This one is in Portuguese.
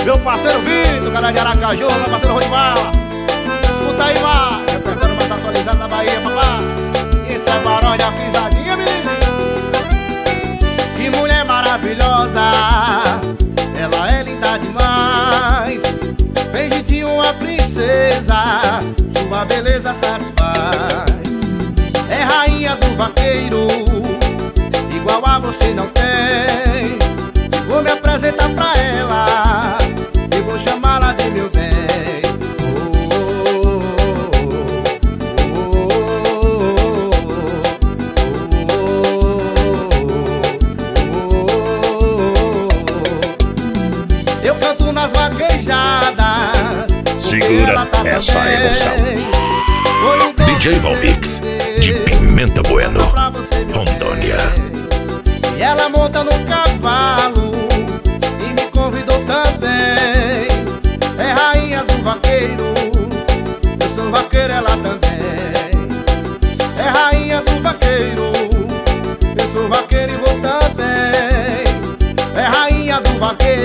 Meu parceiro Vitor, cara de Aracaju, meu parceiro Rodivala. Escuta aí, vai. Repertório mais atualizado na Bahia, papai. Isso é Barão de Afisadinha, menino. Que mulher maravilhosa, ela é linda demais. Bem jeitinho, uma princesa, sua beleza satisfaz. É rainha do vaqueiro, igual a você não tem. Vou me apresentar pra ela e vou chamá-la de meu bem. Eu canto nas vaquejadas. Segura essa emoção. DJ Valmix, de Pimenta Bueno, Rondônia. E ela monta no cavalo e me convidou também. É rainha do vaqueiro, eu sou vaqueiro, ela também. É rainha do vaqueiro, eu sou vaqueiro e vou também. É rainha do vaqueiro,